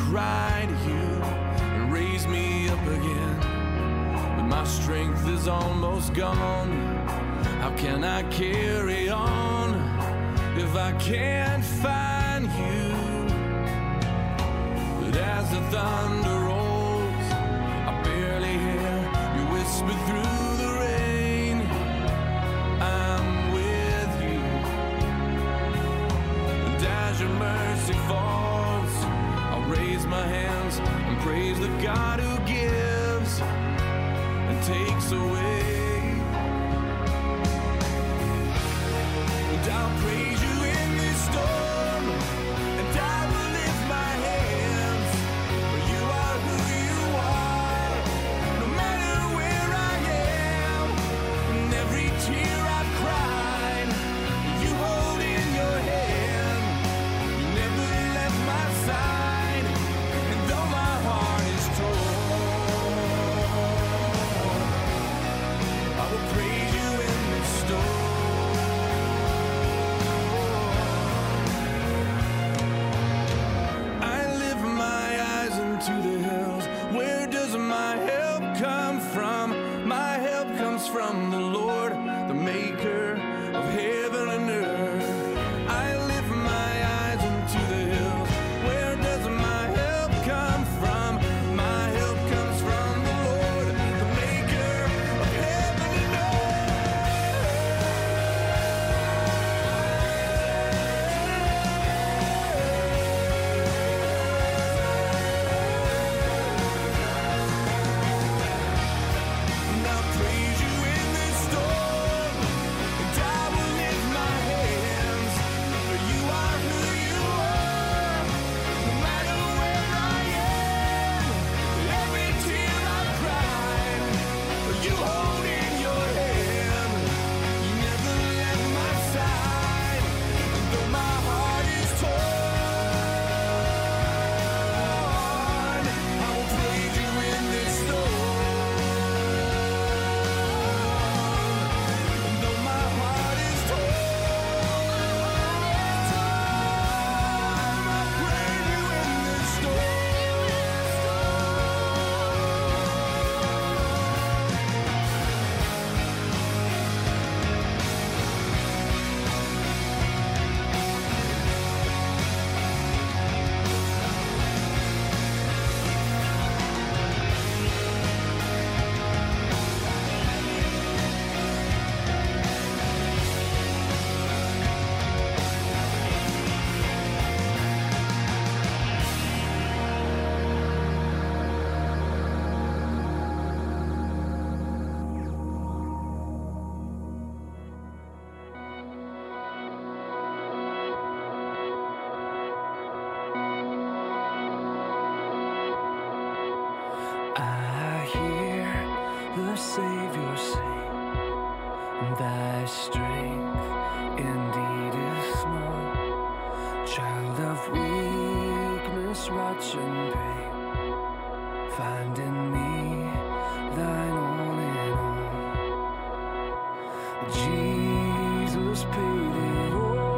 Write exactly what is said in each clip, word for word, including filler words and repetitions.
cry to you and raise me up again. But my strength is almost gone. How can I carry on if I can't find you? But as the thunder rolls, I barely hear you whisper through the rain. I'm with you. And as your mercy falls, I'll raise my hands and praise the God who gives and takes away. And I'll praise you in this storm, and I will lift my hands, for you are who you are, no matter where I am. And every tear I've cried, you hold in your hand. You never left my side, and though my heart is torn, I will praise you in this storm. To the hills, where does my help come from? My help comes from the Lord, the maker of heaven and earth. I lift my eyes into the hills, where does my help come from? My help comes from the Lord, the maker of heaven and the Savior sing, thy strength indeed is small. Child of weakness, watch and pain, find in me thine all in all. Jesus paid it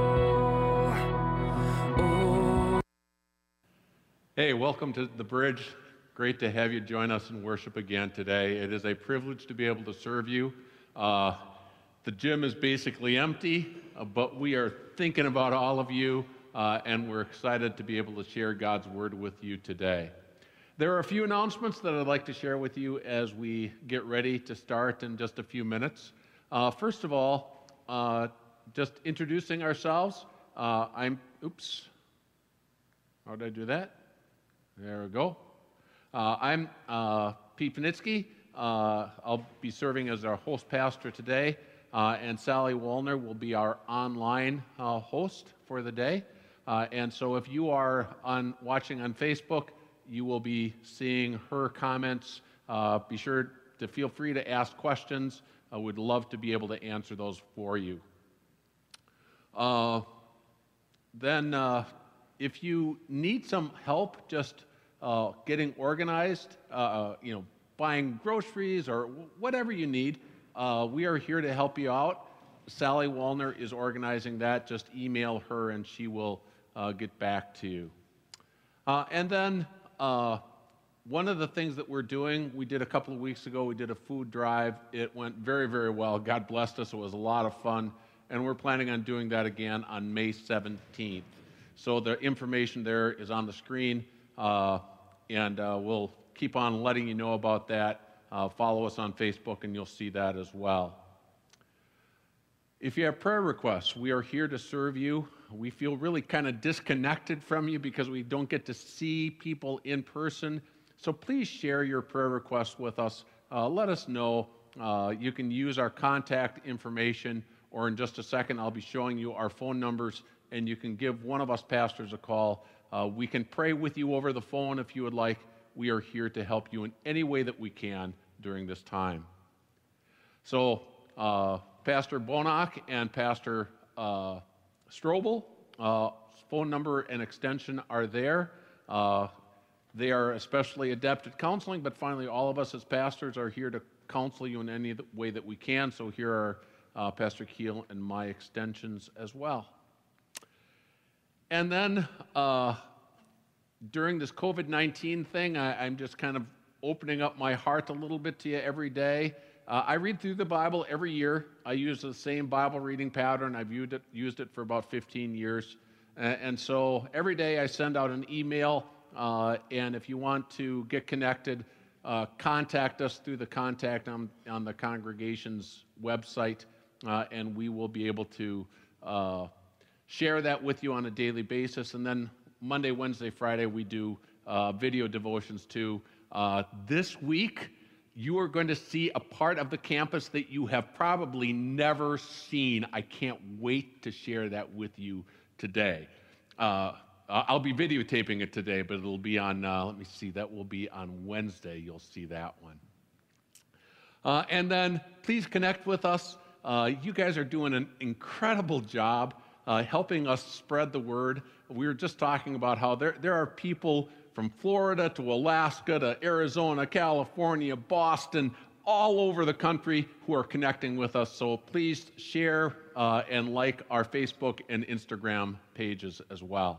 all. all. Hey, welcome to the Bridge. Great to have you join us in worship again today. It is a privilege to be able to serve you. Uh, the gym is basically empty, uh, but we are thinking about all of you, uh, and we're excited to be able to share God's Word with you today. There are a few announcements that I'd like to share with you as we get ready to start in just a few minutes. Uh, first of all, uh, just introducing ourselves. Uh, I'm, oops, how did I do that? There we go. Uh, I'm uh, Pete Panitsky. Uh, I'll be serving as our host pastor today, uh, and Sally Wallner will be our online uh, host for the day. Uh, and so if you are on watching on Facebook, you will be seeing her comments. Uh, be sure to feel free to ask questions. I would love to be able to answer those for you. Uh, then uh, if you need some help just Uh, getting organized, uh, you know, buying groceries or whatever you need, uh, we are here to help you out. Sally Wallner is organizing that. Just email her and she will uh, get back to you. Uh, and then uh, one of the things that we're doing, we did a couple of weeks ago, we did a food drive. It went very, very well. God blessed us. It was a lot of fun. And we're planning on doing that again on May seventeenth. So the information there is on the screen, uh, and uh, we'll keep on letting you know about that. Uh, follow us on Facebook, and you'll see that as well. If you have prayer requests, we are here to serve you. We feel really kind of disconnected from you because we don't get to see people in person. So please share your prayer requests with us. Uh, let us know. Uh, you can use our contact information, or in just a second, I'll be showing you our phone numbers, and you can give one of us pastors a call. Uh, we can pray with you over the phone if you would like. We are here to help you in any way that we can during this time. So, uh, Pastor Bonock and Pastor uh, Strobel, uh, phone number and extension are there. Uh, they are especially adept at counseling, but finally, all of us as pastors are here to counsel you in any way that we can. So here are uh, Pastor Keel and my extensions as well. And then, uh, during this COVID nineteen thing, I, I'm just kind of opening up my heart a little bit to you every day. Uh, I read through the Bible every year. I use the same Bible reading pattern. I've used it, used it for about fifteen years. Uh, and so every day I send out an email, uh, and if you want to get connected, uh, contact us through the contact on, on the congregation's website, uh, and we will be able to uh, share that with you on a daily basis. And then Monday, Wednesday, Friday, we do uh, video devotions too. Uh, this week, you are going to see a part of the campus that you have probably never seen. I can't wait to share that with you today. Uh, I'll be videotaping it today, but it'll be on, uh, let me see, that will be on Wednesday. You'll see that one. Uh, and then please connect with us. Uh, you guys are doing an incredible job uh, helping us spread the word. We were just talking about how there, there are people from Florida to Alaska to Arizona, California, Boston, all over the country who are connecting with us. So please share uh, and like our Facebook and Instagram pages as well.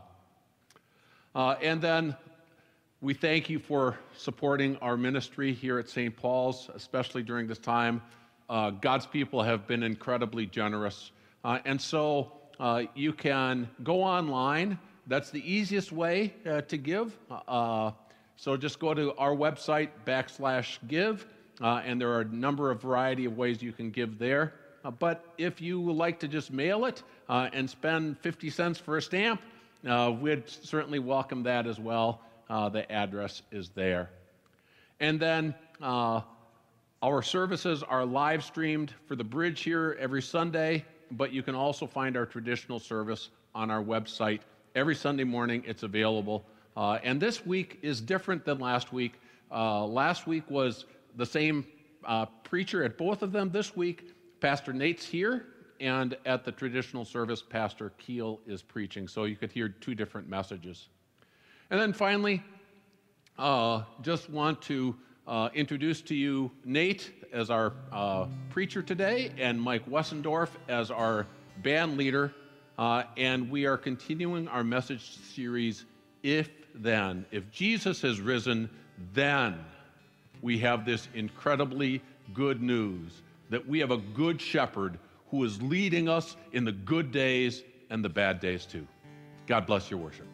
Uh, and then we thank you for supporting our ministry here at Saint Paul's, especially during this time. Uh, God's people have been incredibly generous. Uh, and so uh, you can go online. That's the easiest way uh, to give. Uh, so just go to our website, backslash give, uh, and there are a number of variety of ways you can give there. Uh, but if you would like to just mail it uh, and spend fifty cents for a stamp, uh, we'd certainly welcome that as well. Uh, the address is there. And then uh, our services are live streamed for the Bridge here every Sunday, but you can also find our traditional service on our website. Every Sunday morning, it's available. Uh, and this week is different than last week. Uh, last week was the same uh, preacher at both of them. This week, Pastor Nate's here, and at the traditional service, Pastor Keel is preaching. So you could hear two different messages. And then finally, uh, just want to uh, introduce to you Nate as our uh, preacher today, and Mike Wessendorf as our band leader. Uh, and we are continuing our message series, If Then. If Jesus has risen, then we have this incredibly good news that we have a good shepherd who is leading us in the good days and the bad days too. God bless your worship.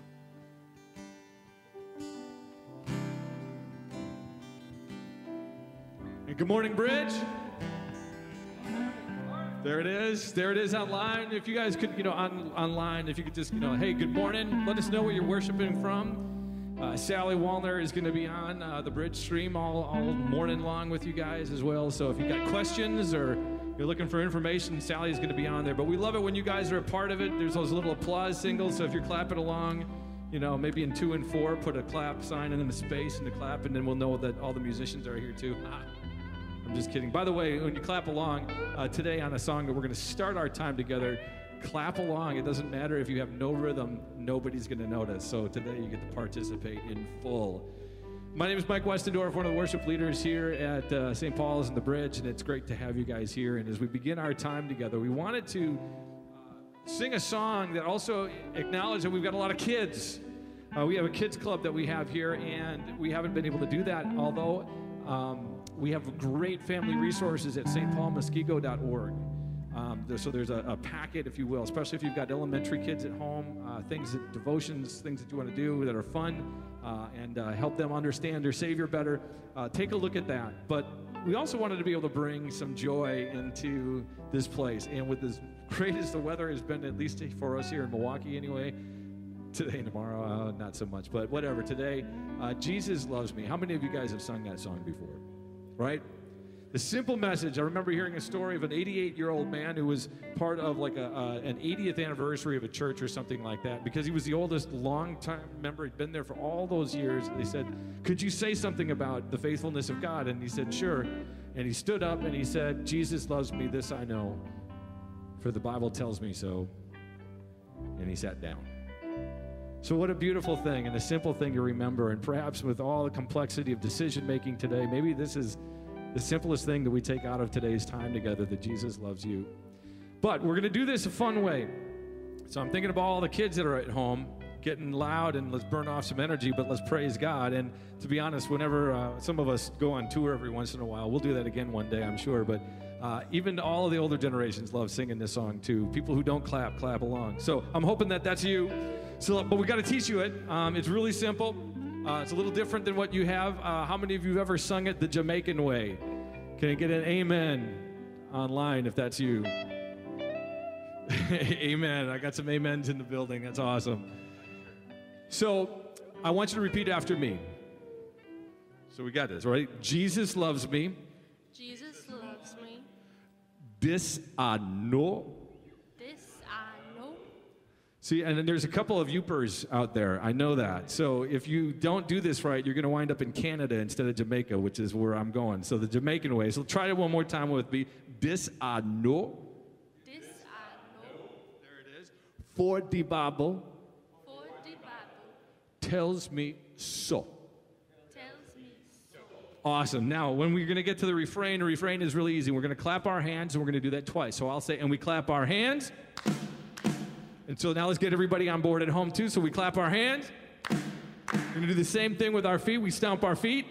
And good morning, Bridge. There it is. There it is online. If you guys could, you know, on, online, if you could just, you know, hey, good morning. Let us know where you're worshiping from. Uh, Sally Wallner is going to be on uh, the Bridge stream all, all morning long with you guys as well. So if you've got questions or you're looking for information, Sally is going to be on there. But we love it when you guys are a part of it. There's those little applause singles. So if you're clapping along, you know, maybe in two and four, put a clap sign and then a space and the clap, and then we'll know that all the musicians are here too. I'm just kidding. By the way, when you clap along uh, today on a song that we're going to start our time together, clap along. It doesn't matter if you have no rhythm, nobody's going to notice. So today you get to participate in full. My name is Mike Westendorf, one of the worship leaders here at uh, Saint Paul's and the Bridge, and it's great to have you guys here. And as we begin our time together, we wanted to uh, sing a song that also acknowledged that we've got a lot of kids. Uh, we have a kids club that we have here, and we haven't been able to do that, although um, we have great family resources at s t paul muskego dot org. Um, there, so there's a, a packet, if you will, especially if you've got elementary kids at home, uh, things, that, devotions, things that you want to do that are fun, uh, and uh, help them understand their Savior better. Uh, take a look at that. But we also wanted to be able to bring some joy into this place. And with as great as the weather has been, at least for us here in Milwaukee anyway, today and tomorrow, uh, not so much, but whatever. Today, uh, Jesus loves me. How many of you guys have sung that song before? Right? The simple message. I remember hearing a story of an eighty-eight-year-old man who was part of like a, uh, an eightieth anniversary of a church or something like that, because he was the oldest long-time member. He'd been there for all those years. They said, could you say something about the faithfulness of God? And he said, sure. And he stood up and he said, Jesus loves me, this I know, for the Bible tells me so. And he sat down. So what a beautiful thing and a simple thing to remember. And perhaps with all the complexity of decision-making today, maybe this is the simplest thing that we take out of today's time together, that Jesus loves you. But we're going to do this a fun way. So I'm thinking about all the kids that are at home getting loud, and let's burn off some energy, but let's praise God. And to be honest, whenever uh, some of us go on tour every once in a while, we'll do that again one day, I'm sure. But uh, even all of the older generations love singing this song too. People who don't clap, clap along. So I'm hoping that that's you. So, but we got to teach you it. Um, it's really simple. Uh, it's a little different than what you have. Uh, how many of you have ever sung it the Jamaican way? Can I get an amen online if that's you? Amen. I got some amens in the building. That's awesome. So I want you to repeat after me. So we got this, right? Jesus loves me. Jesus loves me. This I know. See, and then there's a couple of youpers out there. I know that. So if you don't do this right, you're going to wind up in Canada instead of Jamaica, which is where I'm going. So the Jamaican way. So try it one more time with me. This I know. This I know. There it is. For the Bible. For the Bible. Tells me so. Tells me so. Awesome. Now, when we're going to get to the refrain, the refrain is really easy. We're going to clap our hands, and we're going to do that twice. So I'll say, and we clap our hands. And so now let's get everybody on board at home too. So we clap our hands. We're going to do the same thing with our feet. We stomp our feet.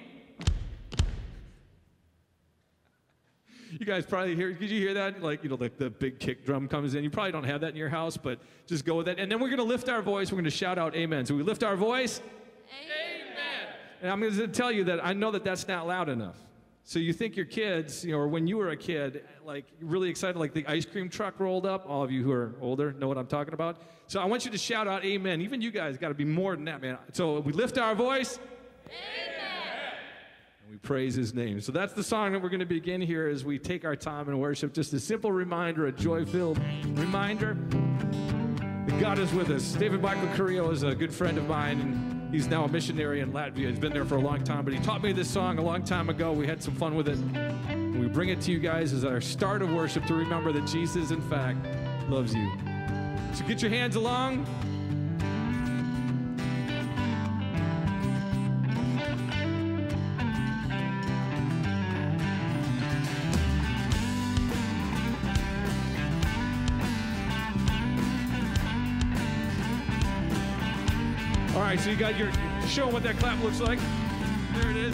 You guys probably hear, did you hear that? Like, you know, like the big kick drum comes in. You probably don't have that in your house, but just go with it. And then we're going to lift our voice. We're going to shout out amen. So we lift our voice. Amen. And I'm going to tell you that I know that that's not loud enough. So you think your kids, you know, or when you were a kid, like really excited, like the ice cream truck rolled up. All of you who are older know what I'm talking about. So I want you to shout out amen. Even you guys got to be more than that, man. So we lift our voice. Amen. And we praise his name. So that's the song that we're going to begin here as we take our time in worship. Just a simple reminder, a joy-filled reminder that God is with us. David Michael Curio is a good friend of mine, and he's now a missionary in Latvia. He's been there for a long time, but he taught me this song a long time ago. We had some fun with it. And we bring it to you guys as our start of worship to remember that Jesus, in fact, loves you. So get your hands along. All right, so you got your, show them what that clap looks like. There it is.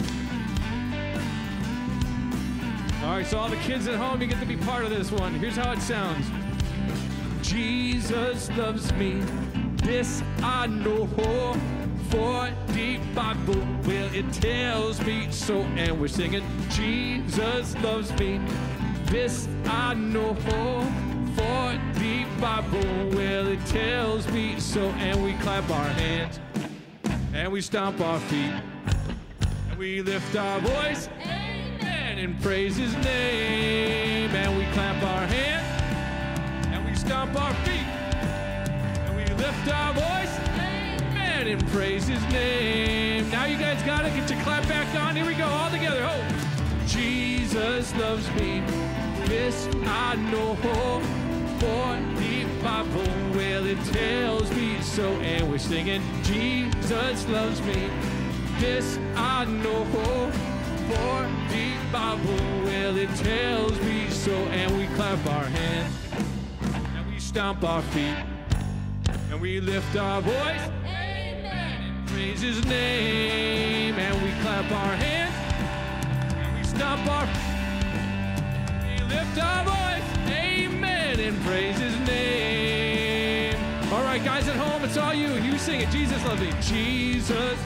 All right, so all the kids at home, you get to be part of this one. Here's how it sounds. Jesus loves me, this I know, for the Bible, well, it tells me so. And we're singing, Jesus loves me, this I know, for the Bible, well, it tells me so. And we clap our hands, and we stomp our feet, and we lift our voice, amen, and praise his name. And we clap our hands, and we stomp our feet, and we lift our voice, amen, and praise his name. Now you guys got it. Get your clap back on. Here we go, all together. Oh, Jesus loves me, this I know, for the Bible, well, it tells me so. And we're singing, Jesus loves me, this I know, for the Bible, well, it tells me so. And we clap our hands, and we stomp our feet, and we lift our voice, amen, and praise his name, and we clap our hands, and we stomp our, we lift our voice, amen, and praise his name. All right, guys at home, it's all you. You sing it. Jesus loves me. Jesus.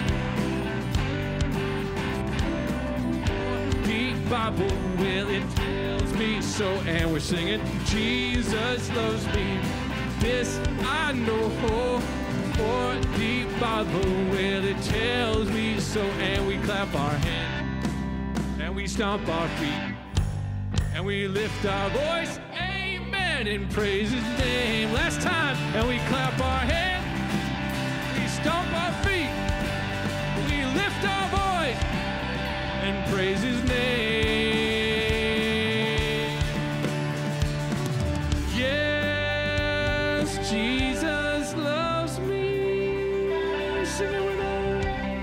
The Bible, well, it tells me so, and we're singing, Jesus loves me. This I know, for the Bible, well, it tells me so, and we clap our hands, and we stomp our feet, and we lift our voice, amen, and praise his name. Last time, and we clap our hands, we stomp our feet, we lift our voice, and praise his name. Yes, Jesus loves me. Sing it with us.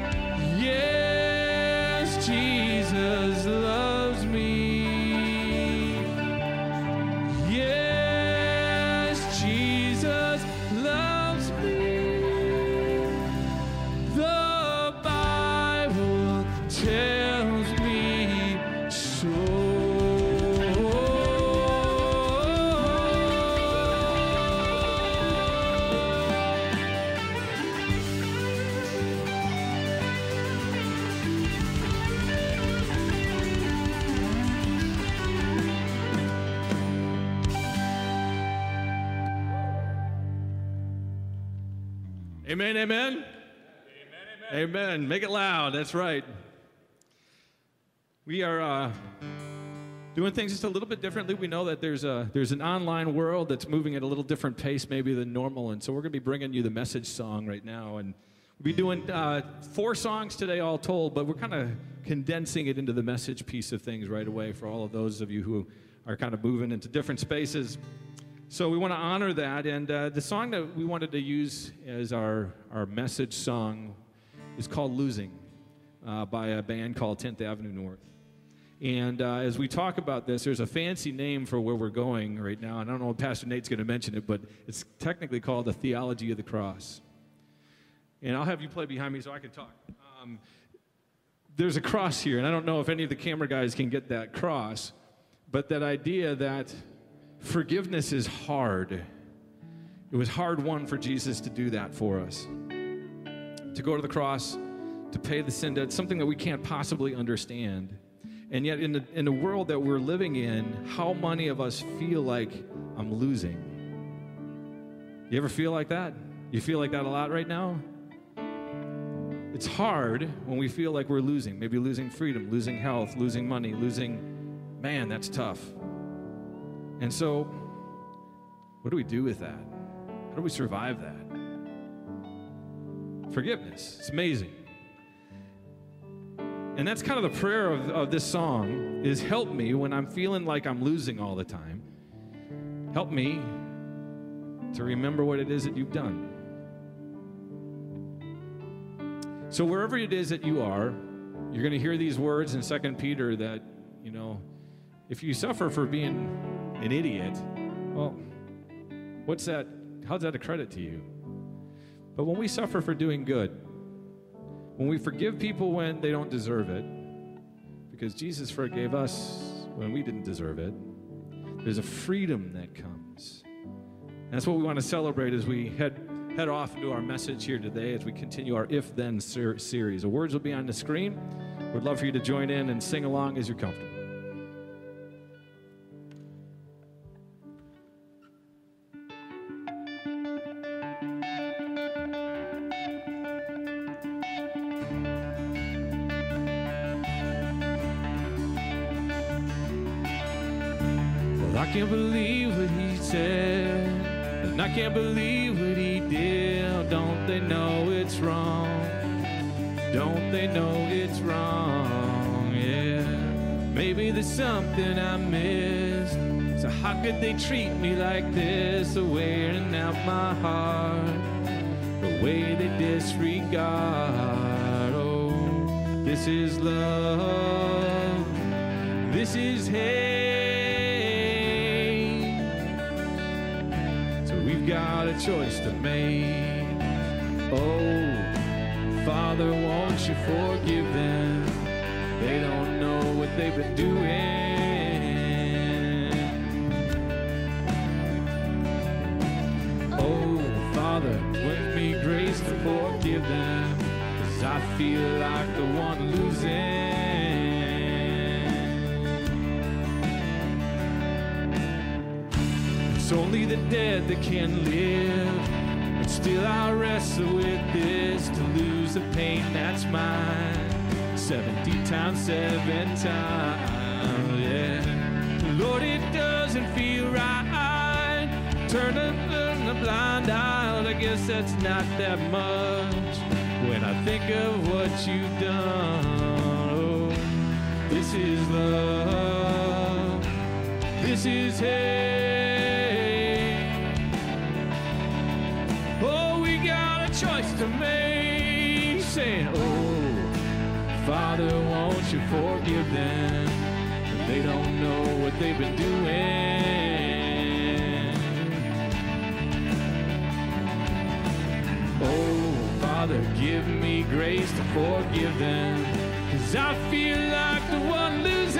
Yes, Jesus loves me. Yes, Jesus loves me. The Bible tells me so. Amen, amen. Amen, amen. Amen. Make it loud. That's right. We are uh, doing things just a little bit differently. We know that there's a there's an online world that's moving at a little different pace maybe than normal, and so we're going to be bringing you the message song right now, and we'll be doing uh, four songs today all told, but we're kind of condensing it into the message piece of things right away for all of those of you who are kind of moving into different spaces. So we want to honor that, and uh, the song that we wanted to use as our, our message song is called Losing uh, by a band called tenth Avenue North. And uh, as we talk about this, there's a fancy name for where we're going right now, and I don't know if Pastor Nate's going to mention it, but it's technically called the Theology of the Cross. And I'll have you play behind me so I can talk. Um, there's a cross here, and I don't know if any of the camera guys can get that cross, but that idea that forgiveness is hard. It was hard won for Jesus to do that for us. To go to the cross, to pay the sin debt, something that we can't possibly understand. And yet in the, in the world that we're living in, how many of us feel like I'm losing? You ever feel like that? You feel like that a lot right now? It's hard when we feel like we're losing. Maybe losing freedom, losing health, losing money, losing, man, that's tough. And so, what do we do with that? How do we survive that? Forgiveness. It's amazing. And that's kind of the prayer of, of this song, is help me when I'm feeling like I'm losing all the time. Help me to remember what it is that you've done. So wherever it is that you are, you're going to hear these words in Second Peter that, you know, if you suffer for being an idiot, well, what's that? How's that a credit to you? But when we suffer for doing good, when we forgive people when they don't deserve it, because Jesus forgave us when we didn't deserve it, there's a freedom that comes. And that's what we want to celebrate as we head head off into our message here today, as we continue our If Then ser- series. The words will be on the screen. We'd love for you to join in and sing along as you're comfortable. I can't believe what he said, and I can't believe what he did. Don't they know it's wrong? Don't they know it's wrong? Yeah, maybe there's something I missed. So how could they treat me like this? The wearing out my heart, the way they disregard. Oh, this is love, this is hate. We've got a choice to make. Oh, Father, won't you forgive them? They don't know what they've been doing. Oh, Father, grant me grace to forgive them, 'cause I feel like the one losing. It's only the dead that can live, but still I wrestle with this, to lose the pain that's mine. seventy times, seven times, yeah. Lord, it doesn't feel right. Turn a, turn a blind eye, I guess that's not that much when I think of what you've done. Oh, this is love. This is hate. Oh, we got a choice to make, saying, oh, Father, won't you forgive them? They don't know what they've been doing. Oh, Father, give me grace to forgive them, 'cause I feel like the one losing.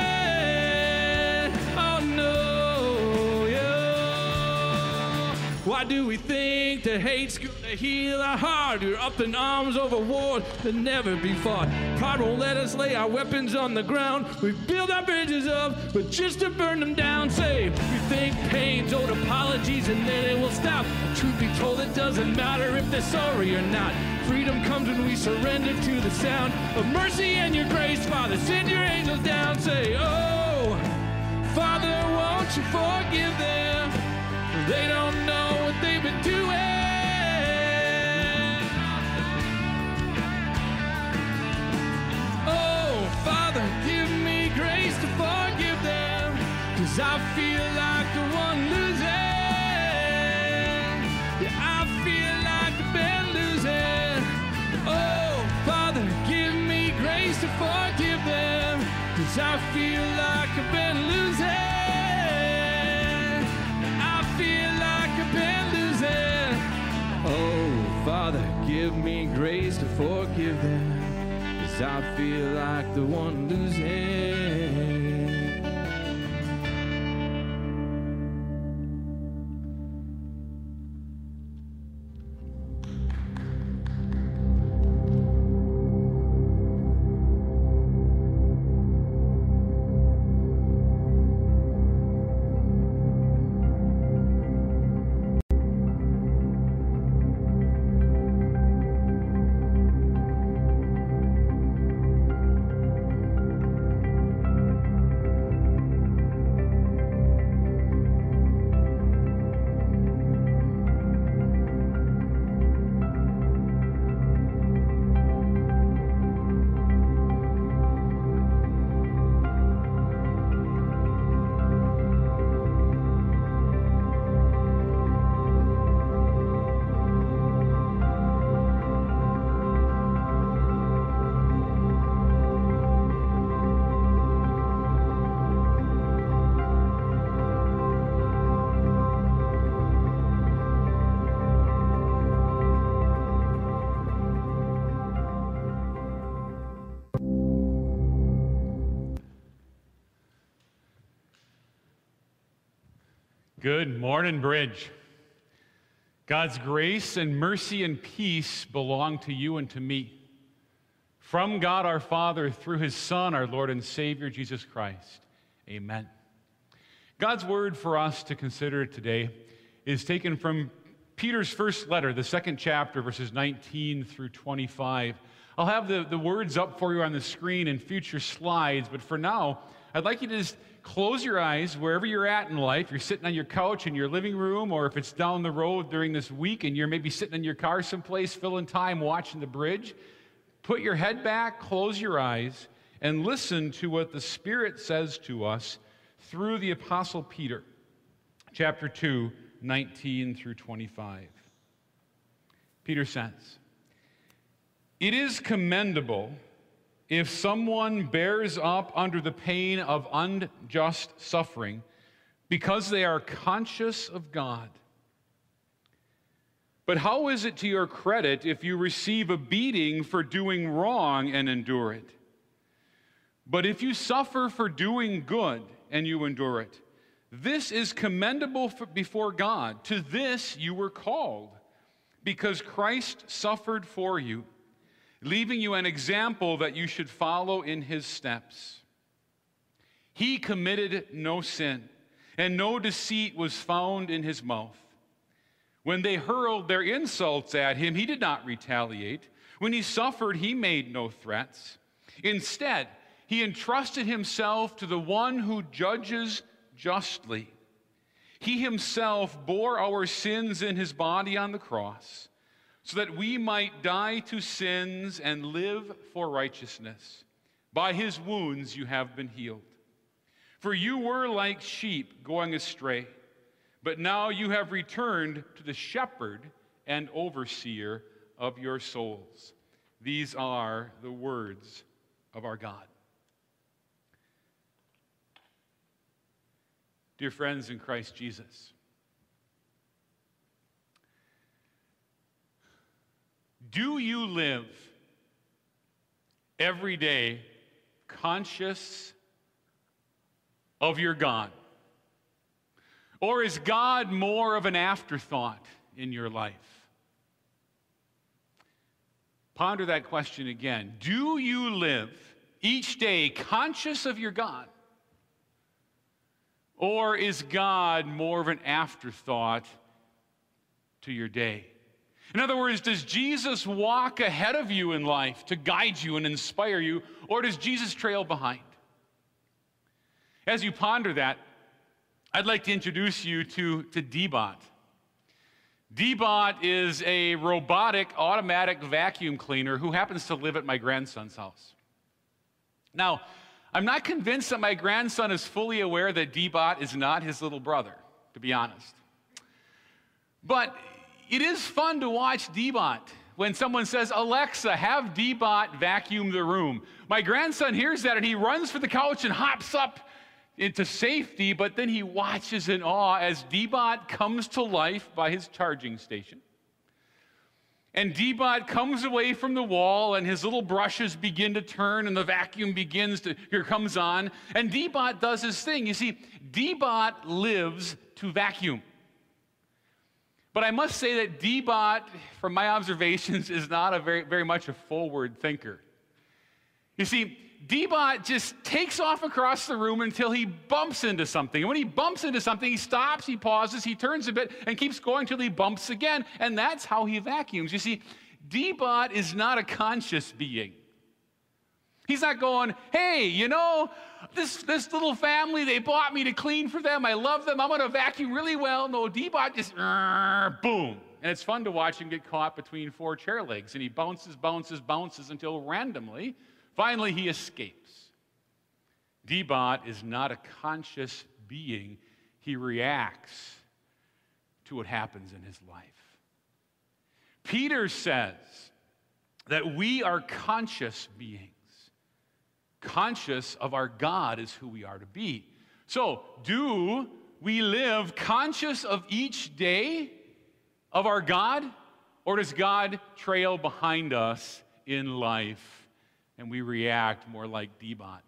Oh no, yeah. Why do we think that hate's gonna heal our heart? We're up in arms over wars that never be fought. Pride won't let us lay our weapons on the ground. We build our bridges up, but just to burn them down. Say, we think pain's owed apologies and then it will stop. Truth be told, it doesn't matter if they're sorry or not. Freedom comes when we surrender to the sound of mercy and your grace. Father, send your angels down. Say, oh, Father, won't you forgive them? They don't know what they've been doing. Oh, Father, give me grace to forgive them, 'cause I feel like the one losing. Yeah, I feel like I've been losing. Oh, Father, give me grace to forgive them, 'cause I feel like I've been losing. Oh, Father, give me grace to forgive them, 'cause I feel like the one losing. Good morning, Bridge. God's grace and mercy and peace belong to you and to me. From God our Father, through his Son, our Lord and Savior, Jesus Christ. Amen. God's word for us to consider today is taken from Peter's first letter, the second chapter, verses nineteen through twenty-five. I'll have the, the words up for you on the screen in future slides, but for now, I'd like you to just close your eyes wherever you're at in life. You're sitting on your couch in your living room, or if it's down the road during this week and you're maybe sitting in your car someplace, filling time watching the bridge. Put your head back, close your eyes, and listen to what the Spirit says to us through the Apostle Peter, chapter two, nineteen through twenty-five. Peter says, "It is commendable if someone bears up under the pain of unjust suffering because they are conscious of God. But how is it to your credit if you receive a beating for doing wrong and endure it? But if you suffer for doing good and you endure it, this is commendable before God. To this you were called, because Christ suffered for you, leaving you an example that you should follow in his steps. He committed no sin, and no deceit was found in his mouth. When they hurled their insults at him, he did not retaliate. When he suffered, he made no threats. Instead, he entrusted himself to the one who judges justly. He himself bore our sins in his body on the cross, so that we might die to sins and live for righteousness. By his wounds you have been healed. For you were like sheep going astray, but now you have returned to the shepherd and overseer of your souls. These are the words of our God. Dear friends in Christ Jesus, do you live every day conscious of your God? Or is God more of an afterthought in your life? Ponder that question again. Do you live each day conscious of your God? Or is God more of an afterthought to your day? In other words, does Jesus walk ahead of you in life to guide you and inspire you, or does Jesus trail behind? As you ponder that, I'd like to introduce you to, to D-Bot. D-Bot is a robotic automatic vacuum cleaner who happens to live at my grandson's house. Now, I'm not convinced that my grandson is fully aware that D-Bot is not his little brother, to be honest. But it is fun to watch D-Bot when someone says, Alexa, have D-Bot vacuum the room. My grandson hears that and he runs for the couch and hops up into safety, but then he watches in awe as D-Bot comes to life by his charging station. And D-Bot comes away from the wall, and his little brushes begin to turn, and the vacuum begins to, here comes on, and D-Bot does his thing. You see, D-Bot lives to vacuum. But I must say that D-Bot, from my observations, is not a very, very much a forward thinker. You see, D-Bot just takes off across the room until he bumps into something. And when he bumps into something, he stops, he pauses, he turns a bit, and keeps going till he bumps again. And that's how he vacuums. You see, D-Bot is not a conscious being. He's not going, hey, you know, this, this little family, they bought me to clean for them. I love them. I'm going to vacuum really well. No, D-Bot just, boom. And it's fun to watch him get caught between four chair legs. And he bounces, bounces, bounces until randomly, finally, he escapes. D-Bot is not a conscious being. He reacts to what happens in his life. Peter says that we are conscious beings. Conscious of our God is who we are to be. So, do we live conscious of each day of our God? Or does God trail behind us in life? And we react more like D-Bot.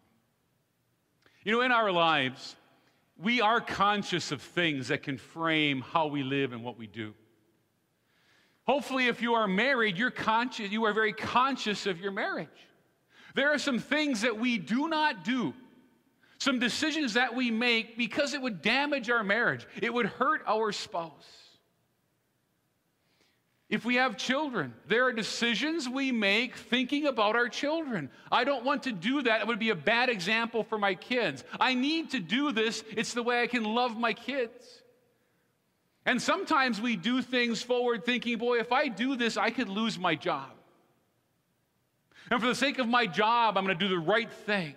You know, in our lives, we are conscious of things that can frame how we live and what we do. Hopefully, if you are married, you're conscious, you are very conscious of your marriage. There are some things that we do not do, some decisions that we make because it would damage our marriage. It would hurt our spouse. If we have children, there are decisions we make thinking about our children. I don't want to do that. It would be a bad example for my kids. I need to do this. It's the way I can love my kids. And sometimes we do things forward thinking, boy, if I do this, I could lose my job. And for the sake of my job, I'm going to do the right thing.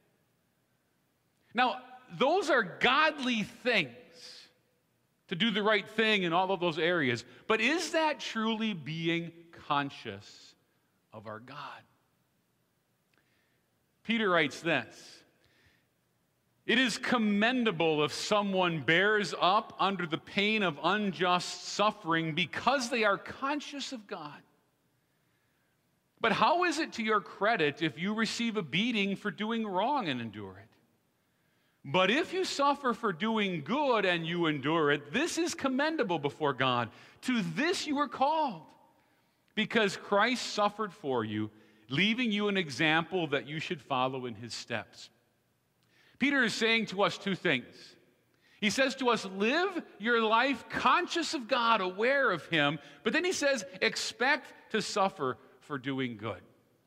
Now, those are godly things, to do the right thing in all of those areas. But is that truly being conscious of our God? Peter writes this. It is commendable if someone bears up under the pain of unjust suffering because they are conscious of God. But how is it to your credit if you receive a beating for doing wrong and endure it? But if you suffer for doing good and you endure it, this is commendable before God. To this you were called, because Christ suffered for you, leaving you an example that you should follow in his steps. Peter is saying to us two things. He says to us, live your life conscious of God, aware of him, but then he says, expect to suffer for doing good.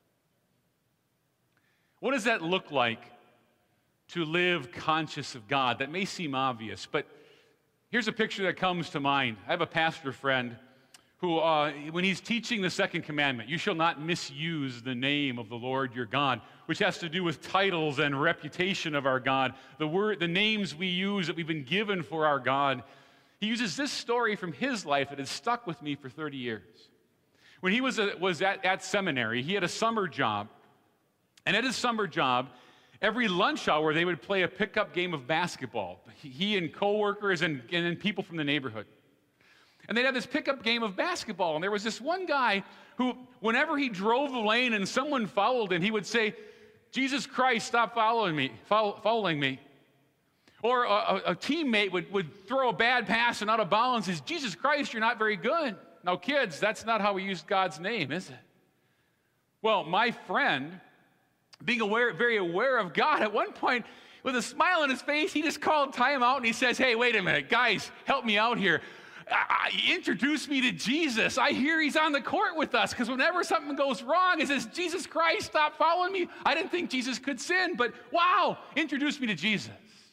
What does that look like to live conscious of God? That may seem obvious, but here's a picture that comes to mind. I have a pastor friend who, uh, when he's teaching the second commandment, you shall not misuse the name of the Lord your God, which has to do with titles and reputation of our God, the word, the names we use that we've been given for our God. He uses this story from his life that has stuck with me for thirty years. When he was, a, was at, at seminary, he had a summer job, and at his summer job, every lunch hour they would play a pickup game of basketball, he and coworkers and, and, and people from the neighborhood. And they'd have this pickup game of basketball. And there was this one guy who, whenever he drove the lane and someone fouled him, he would say, Jesus Christ, stop following me, foul, fouling me. Or a, a, a teammate would, would throw a bad pass and out of bounds and says, Jesus Christ, you're not very good. Now, kids, that's not how we use God's name, is it? Well, my friend, being aware, very aware of God, at one point, with a smile on his face, he just called time out and he says, hey, wait a minute, guys, help me out here. Uh, introduce me to Jesus. I hear he's on the court with us, because whenever something goes wrong, it says, Jesus Christ, stop following me. I didn't think Jesus could sin, but wow, introduce me to Jesus.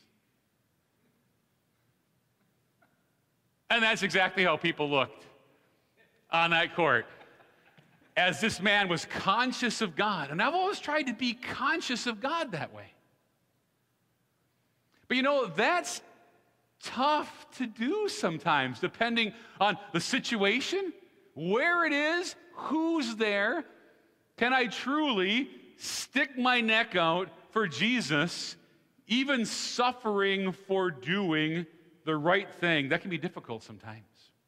And that's exactly how people looked on that court, as this man was conscious of God. And I've always tried to be conscious of God that way. But you know, that's tough to do sometimes, depending on the situation, where it is, who's there. Can I truly stick my neck out for Jesus, even suffering for doing the right thing? That can be difficult sometimes.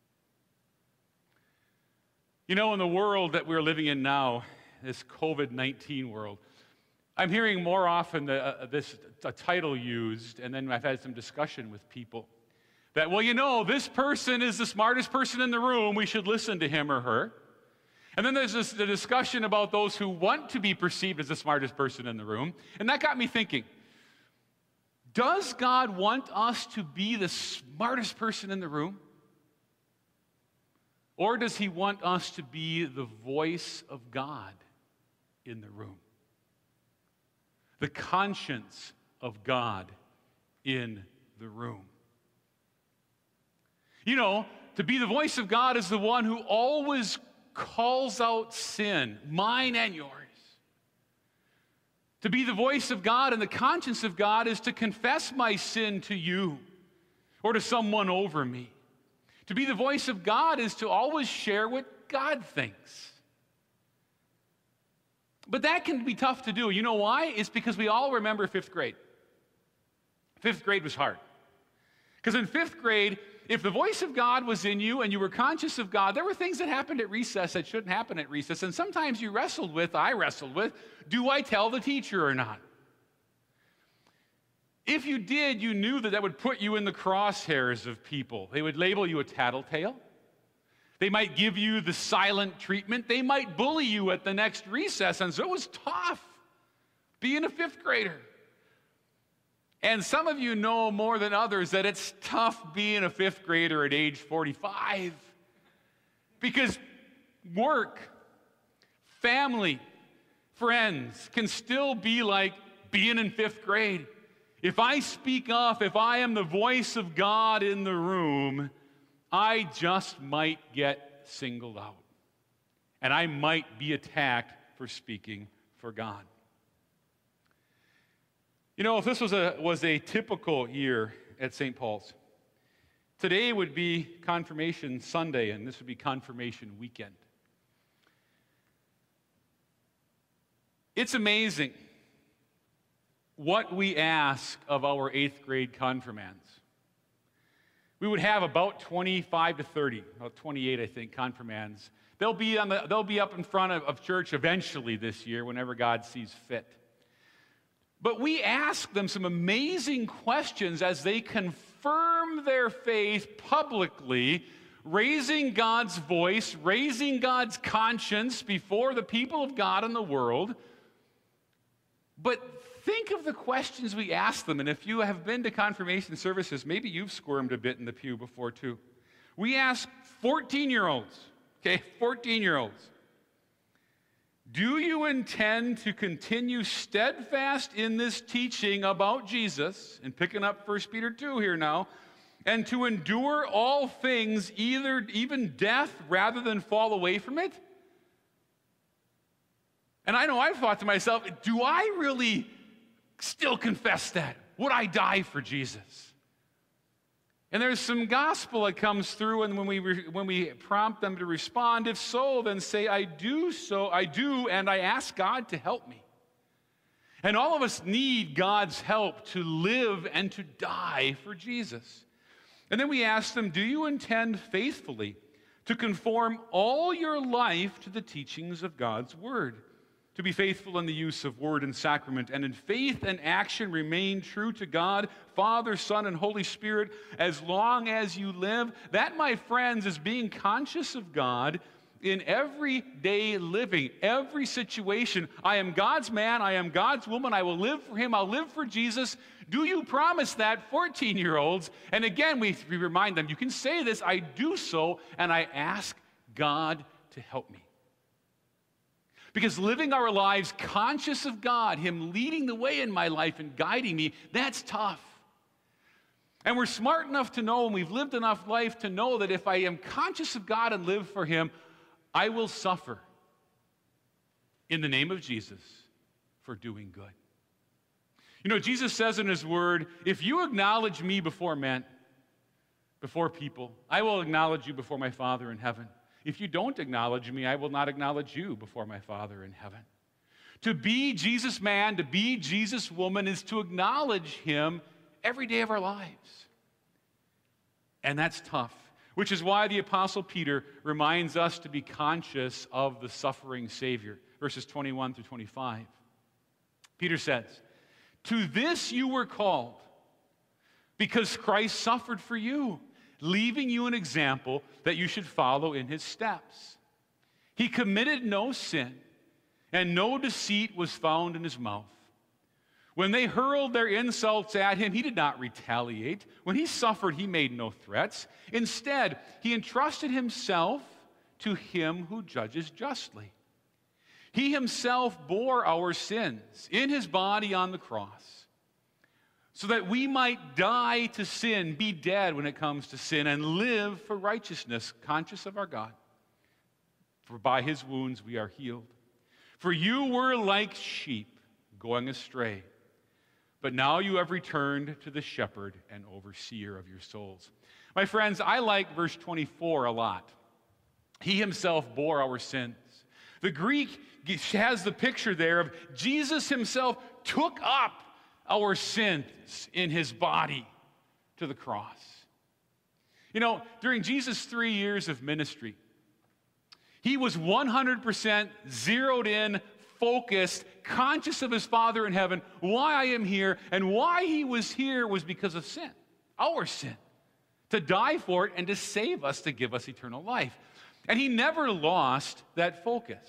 You know, in the world that we're living in now, this COVID nineteen world, I'm hearing more often the, uh, this a title used, and then I've had some discussion with people that, well, you know, this person is the smartest person in the room. We should listen to him or her. And then there's this, the discussion about those who want to be perceived as the smartest person in the room. And that got me thinking, does God want us to be the smartest person in the room? Or does he want us to be the voice of God in the room? The conscience of God in the room. You know, to be the voice of God is the one who always calls out sin, mine and yours. To be the voice of God and the conscience of God is to confess my sin to you or to someone over me. To be the voice of God is to always share what God thinks. But that can be tough to do. You know why? It's because we all remember fifth grade. Fifth grade was hard. Because in fifth grade, if the voice of God was in you and you were conscious of God, there were things that happened at recess that shouldn't happen at recess. And sometimes you wrestled with, I wrestled with, do I tell the teacher or not? If you did, you knew that that would put you in the crosshairs of people. They would label you a tattletale. They might give you the silent treatment. They might bully you at the next recess. And so it was tough being a fifth grader. And some of you know more than others that it's tough being a fifth grader at age forty-five. Because work, family, friends can still be like being in fifth grade. If I speak up, if I am the voice of God in the room, I just might get singled out. And I might be attacked for speaking for God. You know, if this was a, was a typical year at Saint Paul's, today would be Confirmation Sunday, and this would be Confirmation Weekend. It's amazing what we ask of our eighth grade confirmands. We would have about twenty-five to thirty, about twenty-eight, I think, confirmands. They'll be, on the, they'll be up in front of, of church eventually this year, whenever God sees fit. But we ask them some amazing questions as they confirm their faith publicly, raising God's voice, raising God's conscience before the people of God and the world. But think of the questions we ask them, and if you have been to confirmation services, maybe you've squirmed a bit in the pew before too. We ask fourteen-year-olds, okay, fourteen-year-olds, do you intend to continue steadfast in this teaching about Jesus, and picking up First Peter two here now, and to endure all things, either even death, rather than fall away from it? And I know I've thought to myself, do I really still confess that? Would I die for Jesus? And there's some gospel that comes through, and when we re- when we prompt them to respond, if so, then say, I do so, I do, and I ask God to help me. And all of us need God's help to live and to die for Jesus. And then we ask them, do you intend faithfully to conform all your life to the teachings of God's word? To be faithful in the use of word and sacrament, and in faith and action remain true to God, Father, Son, and Holy Spirit as long as you live. That, my friends, is being conscious of God in everyday living, every situation. I am God's man, I am God's woman, I will live for him, I'll live for Jesus. Do you promise that, fourteen-year-olds? And again, we, we remind them, you can say this, I do so, and I ask God to help me. Because living our lives conscious of God, him leading the way in my life and guiding me, that's tough. And we're smart enough to know, and we've lived enough life to know that if I am conscious of God and live for him, I will suffer in the name of Jesus for doing good. You know, Jesus says in his word, if you acknowledge me before men, before people, I will acknowledge you before my Father in heaven. If you don't acknowledge me, I will not acknowledge you before my Father in heaven. To be Jesus' man, to be Jesus' woman, is to acknowledge him every day of our lives. And that's tough, which is why the Apostle Peter reminds us to be conscious of the suffering Savior. Verses twenty-one through twenty-five. Peter says, to this you were called, because Christ suffered for you, leaving you an example that you should follow in his steps. He committed no sin, and no deceit was found in his mouth. When they hurled their insults at him, he did not retaliate. When he suffered, he made no threats. Instead, he entrusted himself to him who judges justly. He himself bore our sins in his body on the cross, so that we might die to sin, be dead when it comes to sin, and live for righteousness, conscious of our God. For by his wounds we are healed. For you were like sheep going astray, but now you have returned to the shepherd and overseer of your souls. My friends, I like verse twenty-four a lot. He himself bore our sins. The Greek has the picture there of Jesus himself took up our sins in his body to the cross. You know, during Jesus' three years of ministry, he was one hundred percent zeroed in, focused, conscious of his Father in heaven, why I am here, and why he was here was because of sin, our sin, to die for it and to save us, to give us eternal life. And he never lost that focus.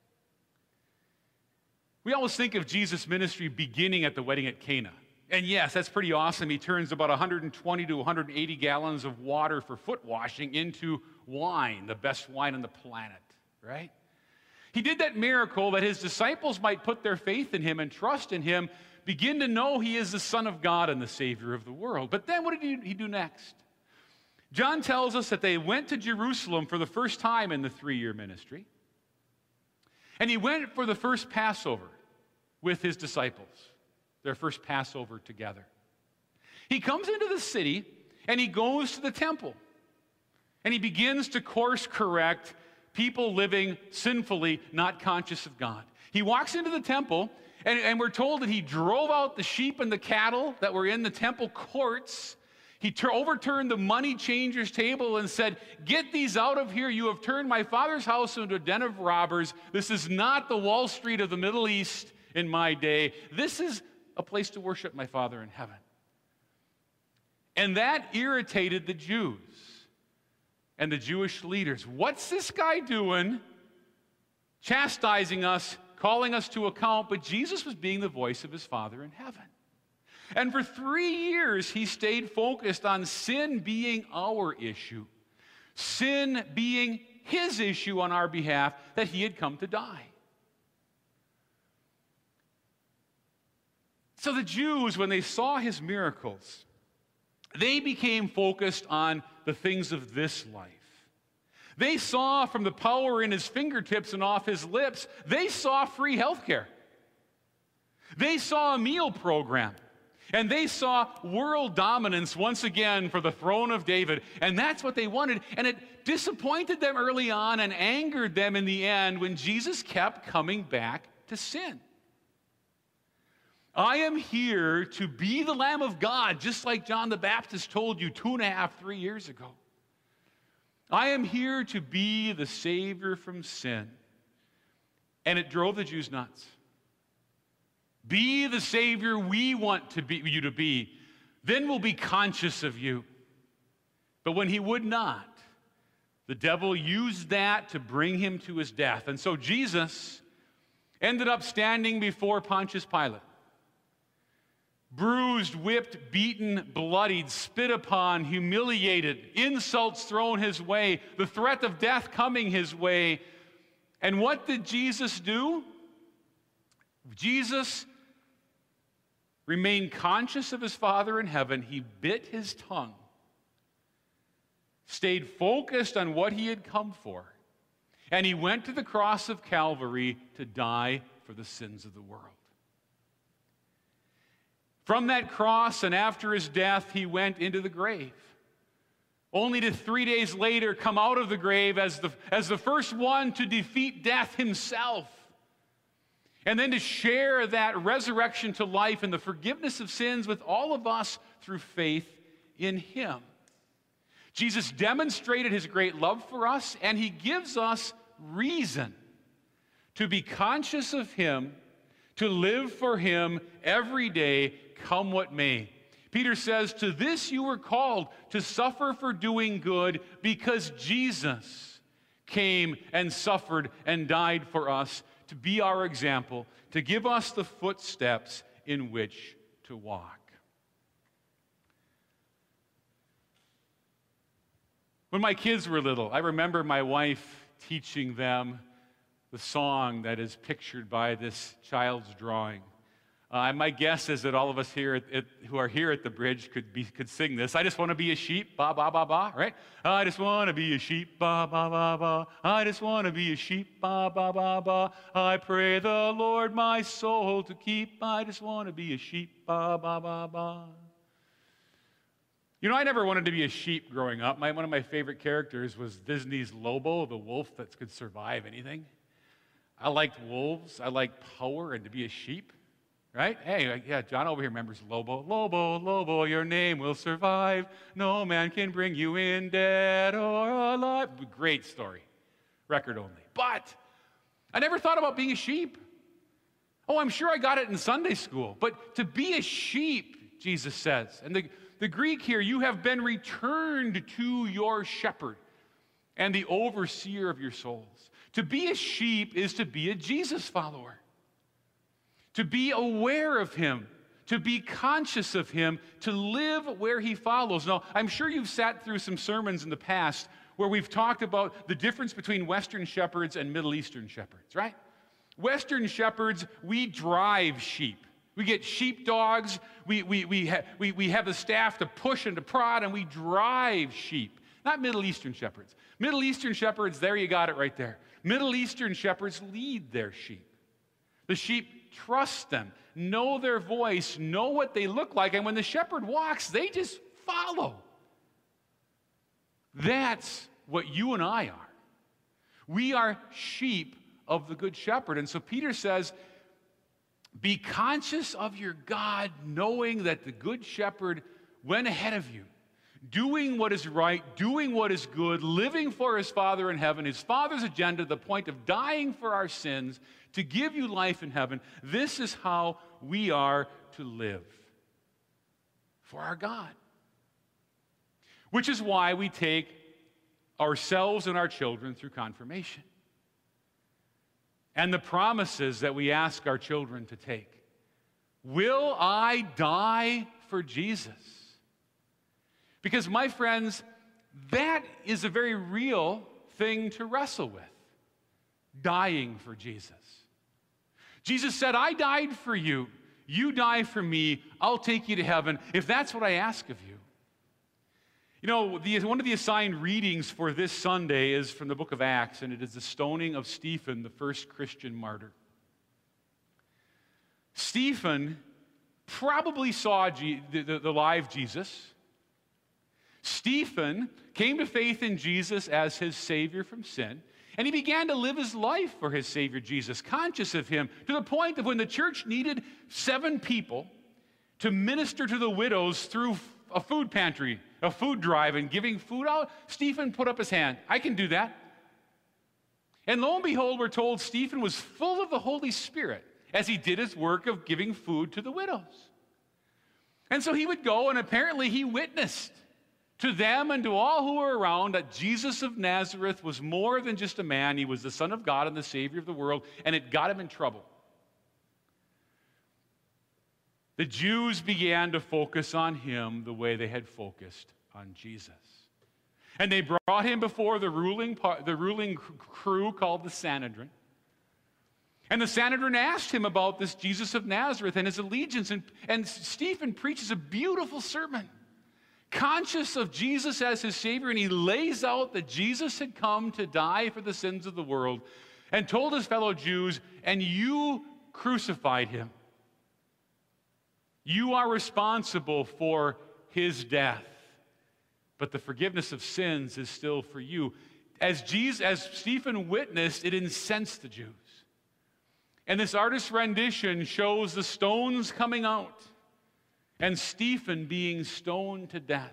We always think of Jesus' ministry beginning at the wedding at Cana. And yes, that's pretty awesome. He turns about one hundred twenty to one hundred eighty gallons of water for foot washing into wine, the best wine on the planet, right? He did that miracle that his disciples might put their faith in him and trust in him, begin to know he is the Son of God and the Savior of the world. But then what did he do next? John tells us that they went to Jerusalem for the first time in the three-year ministry. And he went for the first Passover with his disciples, their first Passover together. He comes into the city and he goes to the temple. And he begins to course correct people living sinfully, not conscious of God. He walks into the temple, and, and we're told that he drove out the sheep and the cattle that were in the temple courts. He tur- overturned the money changers' table and said, "Get these out of here. You have turned my father's house into a den of robbers. This is not the Wall Street of the Middle East in my day. This is a place to worship my Father in heaven." And that irritated the Jews and the Jewish leaders. What's this guy doing? Chastising us, calling us to account, but Jesus was being the voice of his Father in heaven. And for three years, he stayed focused on sin being our issue, sin being his issue on our behalf, that he had come to die. So the Jews, when they saw his miracles, they became focused on the things of this life. They saw from the power in his fingertips and off his lips, they saw free health care. They saw a meal program. And they saw world dominance once again for the throne of David. And that's what they wanted. And it disappointed them early on and angered them in the end when Jesus kept coming back to sin. I am here to be the Lamb of God, just like John the Baptist told you two and a half, three years ago. I am here to be the Savior from sin. And it drove the Jews nuts. Be the Savior we want to be, you to be. Then we'll be conscious of you. But when he would not, the devil used that to bring him to his death. And so Jesus ended up standing before Pontius Pilate. Bruised, whipped, beaten, bloodied, spit upon, humiliated, insults thrown his way, the threat of death coming his way. And what did Jesus do? Jesus remained conscious of his Father in heaven. He bit his tongue, stayed focused on what he had come for, and he went to the cross of Calvary to die for the sins of the world. From that cross and after his death, he went into the grave, only to three days later come out of the grave as the, as the first one to defeat death himself, and then to share that resurrection to life and the forgiveness of sins with all of us through faith in him. Jesus demonstrated his great love for us, and he gives us reason to be conscious of him, to live for him every day, come what may. Peter says, "To this you were called, to suffer for doing good, because Jesus came and suffered and died for us, to be our example, to give us the footsteps in which to walk." When my kids were little, I remember my wife teaching them the song that is pictured by this child's drawing. Uh, my guess is that all of us here at, at, who are here at the bridge could be could sing this. I just want to be a sheep, ba ba ba ba, right? I just want to be a sheep, ba ba ba ba. I just want to be a sheep, ba ba ba ba. I pray the Lord my soul to keep. I just want to be a sheep, ba ba ba ba. You know, I never wanted to be a sheep growing up. My, one of my favorite characters was Disney's Lobo, the wolf that could survive anything. I liked wolves. I liked power, and to be a sheep. Right? Hey, yeah, John over here remembers Lobo. Lobo, Lobo, your name will survive. No man can bring you in dead or alive. Great story. Record only. But I never thought about being a sheep. Oh, I'm sure I got it in Sunday school. But to be a sheep, Jesus says, and the, the Greek here, you have been returned to your shepherd and the overseer of your souls. To be a sheep is to be a Jesus follower. To be aware of him, to be conscious of him, to live where he follows. Now, I'm sure you've sat through some sermons in the past where we've talked about the difference between Western shepherds and Middle Eastern shepherds, right? Western shepherds, we drive sheep. We get sheepdogs, we, we, we, ha- we, we have the staff to push and to prod, and we drive sheep. Not Middle Eastern shepherds. Middle Eastern shepherds, there you got it right there. Middle Eastern shepherds lead their sheep. The sheep trust them, know their voice, know what they look like, and when the shepherd walks, they just follow. That's what you and I are. We are sheep of the Good Shepherd. And so Peter says, be conscious of your God, knowing that the Good Shepherd went ahead of you, doing what is right, doing what is good, living for his Father in heaven, his Father's agenda, the point of dying for our sins, to give you life in heaven. This is how we are to live for our God. Which is why we take ourselves and our children through confirmation. And the promises that we ask our children to take. Will I die for Jesus? Because, my friends, that is a very real thing to wrestle with. Dying for Jesus. Jesus said, I died for you. You die for me. I'll take you to heaven if that's what I ask of you. You know, the, one of the assigned readings for this Sunday is from the book of Acts, and it is the stoning of Stephen, the first Christian martyr. Stephen probably saw G, the, the, the live Jesus. Stephen came to faith in Jesus as his Savior from sin, and he began to live his life for his Savior Jesus, conscious of him, to the point of when the church needed seven people to minister to the widows through a food pantry, a food drive, and giving food out, Stephen put up his hand. I can do that. And lo and behold, we're told Stephen was full of the Holy Spirit as he did his work of giving food to the widows. And so he would go, and apparently he witnessed to them and to all who were around that Jesus of Nazareth was more than just a man. He was the Son of God and the Savior of the world, and it got him in trouble. The Jews began to focus on him the way they had focused on Jesus. And they brought him before the ruling, the ruling crew called the Sanhedrin. And the Sanhedrin asked him about this Jesus of Nazareth and his allegiance. And, and Stephen preaches a beautiful sermon, conscious of Jesus as his Savior. And he lays out that Jesus had come to die for the sins of the world and told his fellow Jews, and you crucified him. You are responsible for his death, but the forgiveness of sins is still for you. As Jesus, as Stephen witnessed, it incensed the Jews. And this artist's rendition shows the stones coming out and Stephen being stoned to death.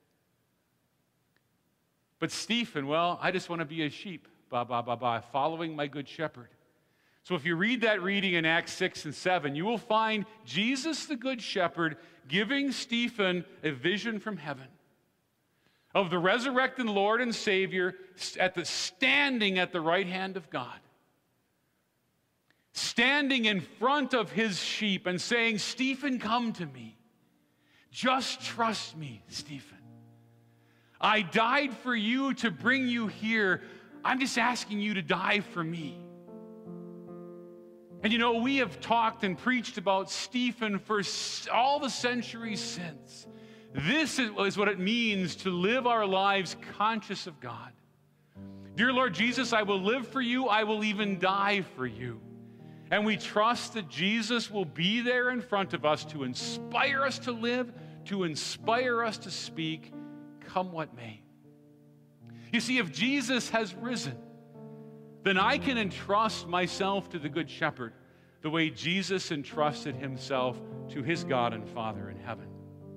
But Stephen, well, I just want to be a sheep, ba ba ba ba, following my good shepherd. So if you read that reading in Acts six and seven, you will find Jesus the Good Shepherd giving Stephen a vision from heaven of the resurrected Lord and Savior at the, standing at the right hand of God, standing in front of his sheep and saying, Stephen, come to me. Just trust me, Stephen. I died for you to bring you here. I'm just asking you to die for me. And you know, we have talked and preached about Stephen for all the centuries since. This is what it means to live our lives conscious of God. Dear Lord Jesus, I will live for you. I will even die for you. And we trust that Jesus will be there in front of us to inspire us to live, to inspire us to speak, come what may. You see, if Jesus has risen, then I can entrust myself to the Good Shepherd the way Jesus entrusted himself to his God and Father in heaven.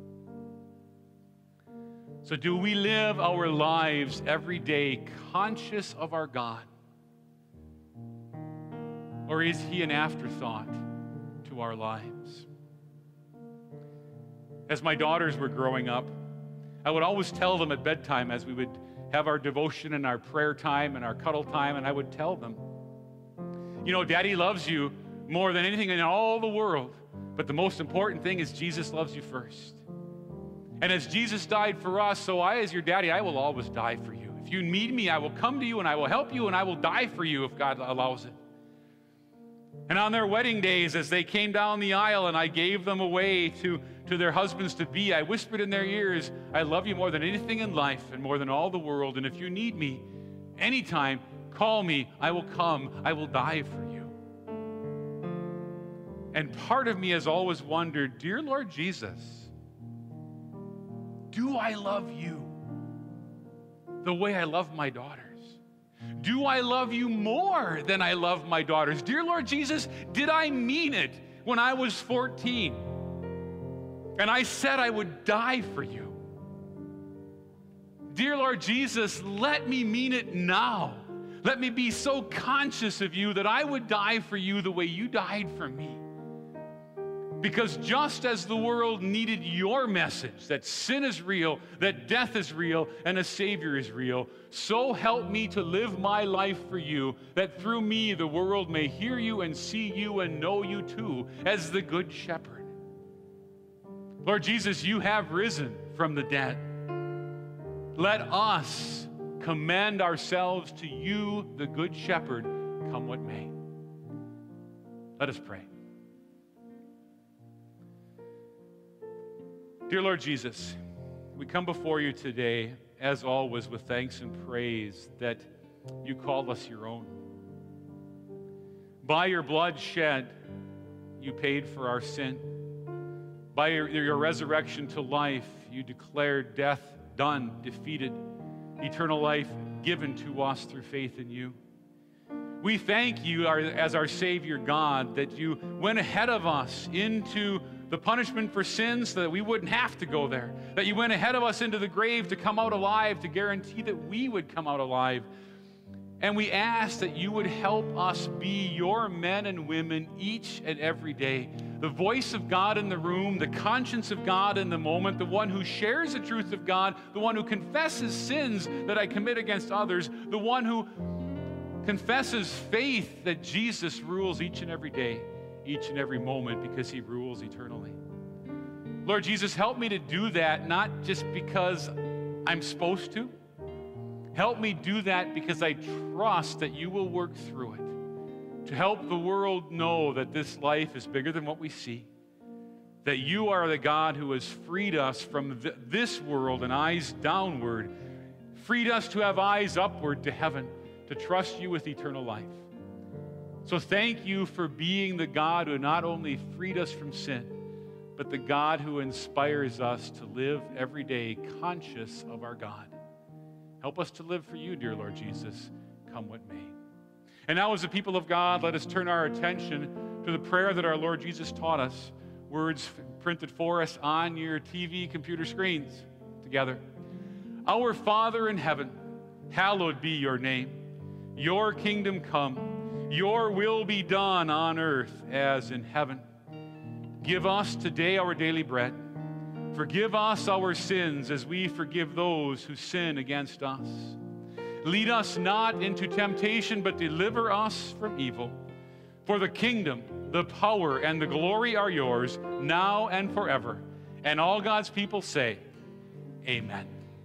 So do we live our lives every day conscious of our God? Or is he an afterthought to our lives? As my daughters were growing up, I would always tell them at bedtime as we would have our devotion and our prayer time and our cuddle time, and I would tell them, you know, Daddy loves you more than anything in all the world, but the most important thing is Jesus loves you first. And as Jesus died for us, so I, as your daddy, I will always die for you. If you need me, I will come to you and I will help you and I will die for you if God allows it. And on their wedding days, as they came down the aisle and I gave them away to, to their husbands to be, I whispered in their ears, I love you more than anything in life and more than all the world. And if you need me anytime, call me. I will come. I will die for you. And part of me has always wondered, dear Lord Jesus, do I love you the way I love my daughters? Do I love you more than I love my daughters? Dear Lord Jesus, did I mean it when I was fourteen? And I said I would die for you. Dear Lord Jesus, let me mean it now. Let me be so conscious of you that I would die for you the way you died for me. Because just as the world needed your message, that sin is real, that death is real, and a Savior is real, so help me to live my life for you, that through me the world may hear you and see you and know you too as the Good Shepherd. Lord Jesus, you have risen from the dead. Let us commend ourselves to you, the Good Shepherd, come what may. Let us pray. Dear Lord Jesus, we come before you today, as always, with thanks and praise that you called us your own. By your blood shed, you paid for our sin. By your, your resurrection to life, you declared death done, defeated, eternal life given to us through faith in you. We thank you our, as our Savior God that you went ahead of us into the punishment for sins so that we wouldn't have to go there, that you went ahead of us into the grave to come out alive, to guarantee that we would come out alive. And we ask that you would help us be your men and women each and every day. The voice of God in the room, the conscience of God in the moment, the one who shares the truth of God, the one who confesses sins that I commit against others, the one who confesses faith that Jesus rules each and every day, each and every moment, because he rules eternally. Lord Jesus, help me to do that, not just because I'm supposed to. Help me do that because I trust that you will work through it to help the world know that this life is bigger than what we see, that you are the God who has freed us from th- this world and eyes downward, freed us to have eyes upward to heaven, to trust you with eternal life. So thank you for being the God who not only freed us from sin, but the God who inspires us to live every day conscious of our God. Help us to live for you, dear Lord Jesus, come what may. And now as the people of God, let us turn our attention to the prayer that our Lord Jesus taught us, words printed for us on your T V computer screens together. Our Father in heaven, hallowed be your name. Your kingdom come, your will be done on earth as in heaven. Give us today our daily bread. Forgive us our sins as we forgive those who sin against us. Lead us not into temptation, but deliver us from evil. For the kingdom, the power, and the glory are yours, now and forever. And all God's people say, Amen.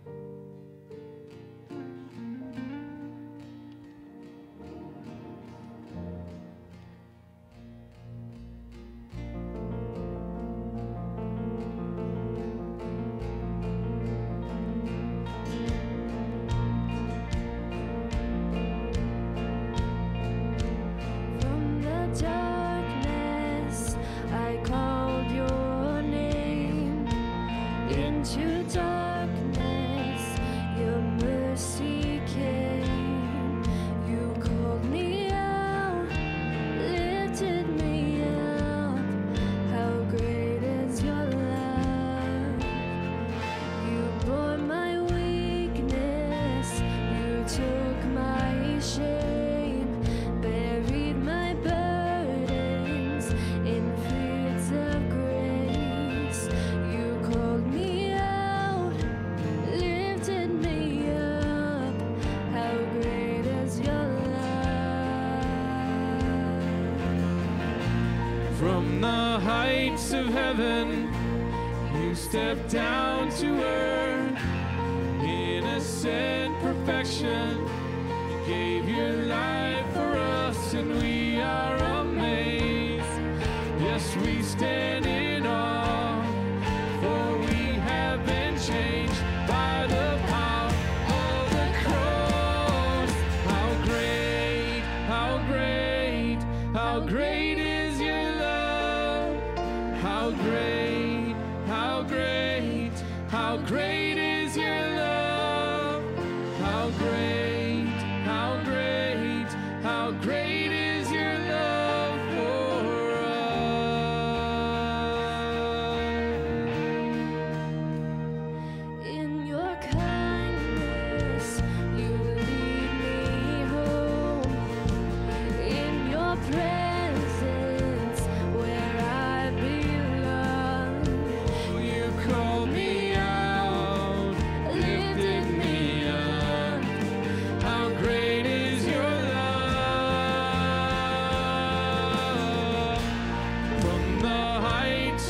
From the heights of heaven, you stepped down to earth. Innocent perfection, you gave your life for us, and we are amazed. Yes, we stand in awe, for we have been changed by the power of the cross. How great, how great, how great is your love. How great, how great, how great is your love. How great, how great.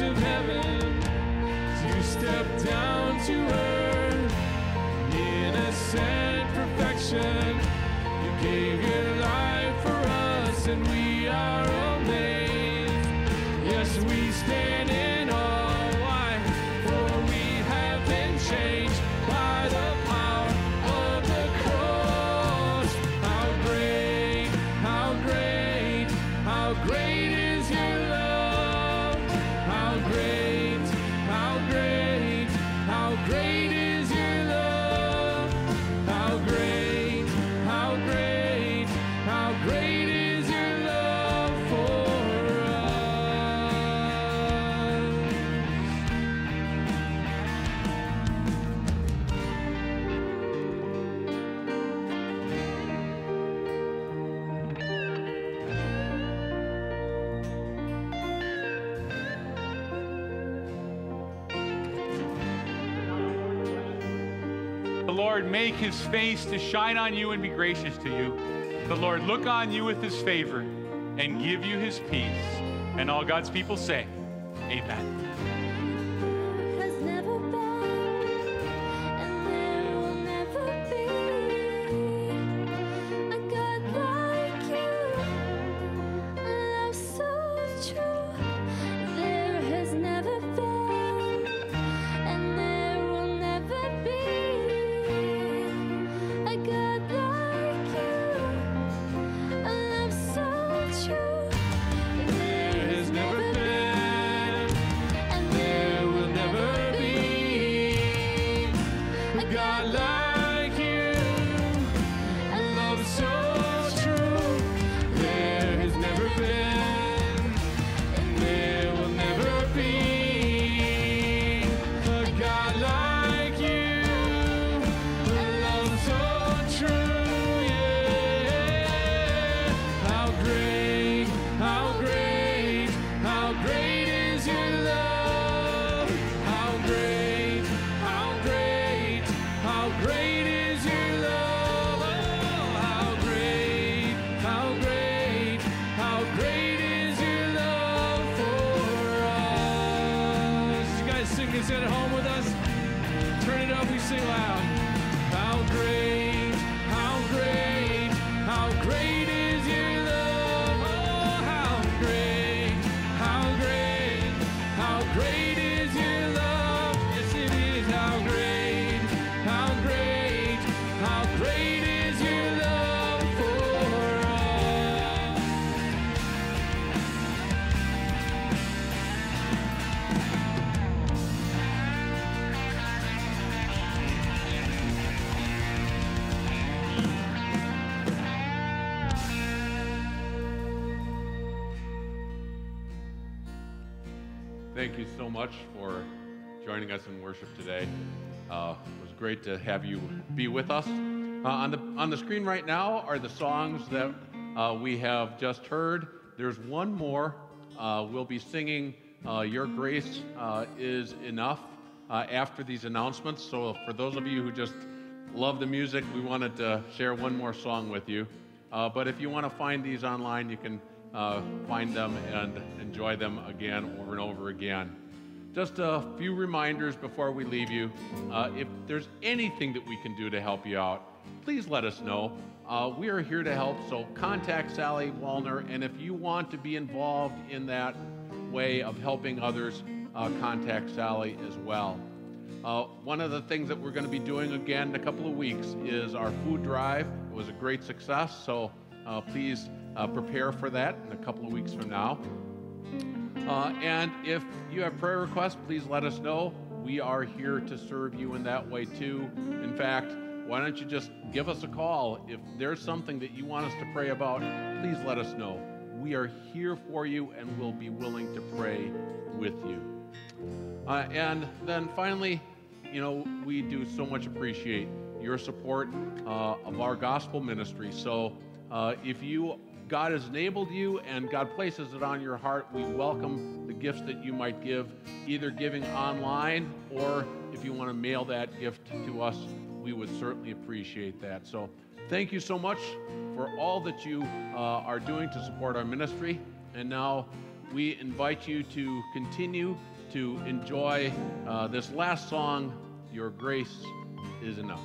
of heaven to step down to earth. Innocent perfection, you gave your life for us, and we are amazed. Yes, we stand in awe. Why? For we have been changed by the power of the cross. How great, how great, how great is your love. How great, how great, how great is your love. How great, how great, how great is your love for us. The Lord make his face to shine on you and be gracious to you. The Lord look on you with his favor and give you his peace. And all God's people say, amen. Has never been, and there will never be a God like you, a love so true. There has never been, and there will never be a God like you, a love so true. There has never been, and there will never be a God like you, a love so true. There has never been, and there will never be a God like you, a love so true. Yeah. How great, how great, how great is your love. How great, how great, how great is your love. Oh, how great, how great, how great is your love for us. You guys sing this at home with us? Turn it up, we sing loud. How great, how great, how great is your love. Oh, how great, how great, how great is your love. Yes, it is. How great, how great, how great is your love for us. Thank you so much for joining us in worship today. Uh, it was great to have you be with us. Uh, on the on the screen right now are the songs that uh, we have just heard. There's one more. Uh, we'll be singing uh, "Your Grace uh, Is Enough" uh, after these announcements. So for those of you who just love the music, we wanted to share one more song with you. Uh, but if you want to find these online, you can uh, find them and enjoy them again over and over again. Just a few reminders before we leave you. Uh, if there's anything that we can do to help you out, please let us know. Uh, we are here to help, so contact Sally Wallner, and if you want to be involved in that way of helping others, uh, contact Sally as well. Uh, one of the things that we're going to be doing again in a couple of weeks is our food drive. It was a great success, so uh, please uh, prepare for that in a couple of weeks from now. Uh, and if you have prayer requests, please let us know. We are here to serve you in that way too. In fact, why don't you just give us a call? If there's something that you want us to pray about, please let us know. We are here for you and will be willing to pray with you. Uh, and then finally, you know, we do so much appreciate your support uh, of our gospel ministry. So uh, if you God has enabled you and God places it on your heart, we welcome the gifts that you might give, either giving online or if you want to mail that gift to us, we would certainly appreciate that. So thank you so much for all that you uh, are doing to support our ministry. And now we invite you to continue to enjoy uh, this last song, Your Grace is Enough.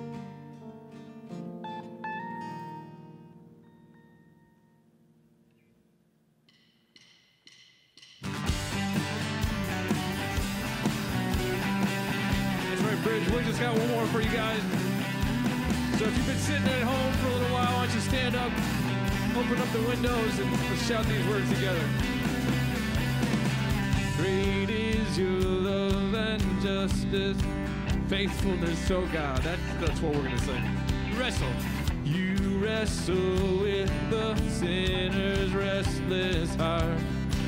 That's right, Bridge. We just got one more for you guys. So if you've been sitting at home for a little while, why don't you stand up, open up the windows, and let's shout these words together. Great is your love and justice, faithfulness, oh God. That's, that's what we're going to sing. Wrestle. You wrestle with the sinner's restless heart.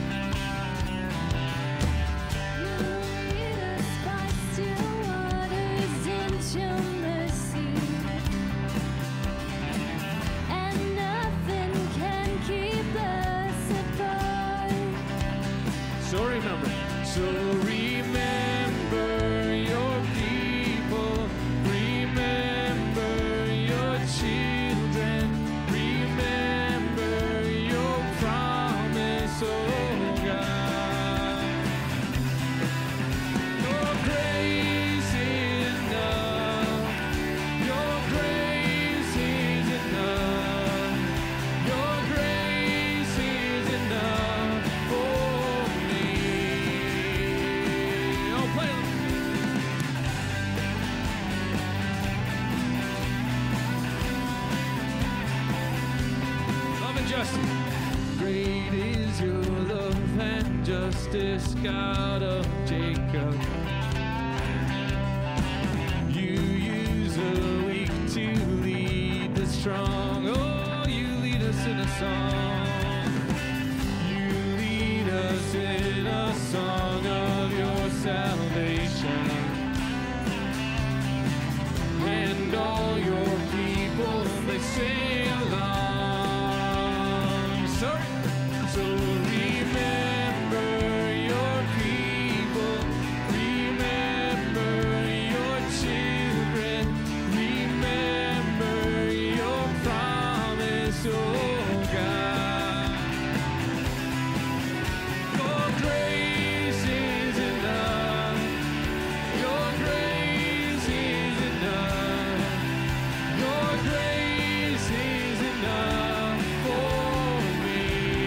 So remember, so remember your people, remember your children, remember your promise, oh God. Your grace is enough, your grace is enough, your grace is enough for me. Oh, play it. Love and justice. Great is your love and justice, God of Jacob. You use the weak to lead the strong. Oh, you lead us in a song. You lead us in a song of your salvation. And all your people, they sing along. So, so remember your people, remember your children, remember your promise, oh God. Your grace is enough, your grace is enough, your grace is enough for me.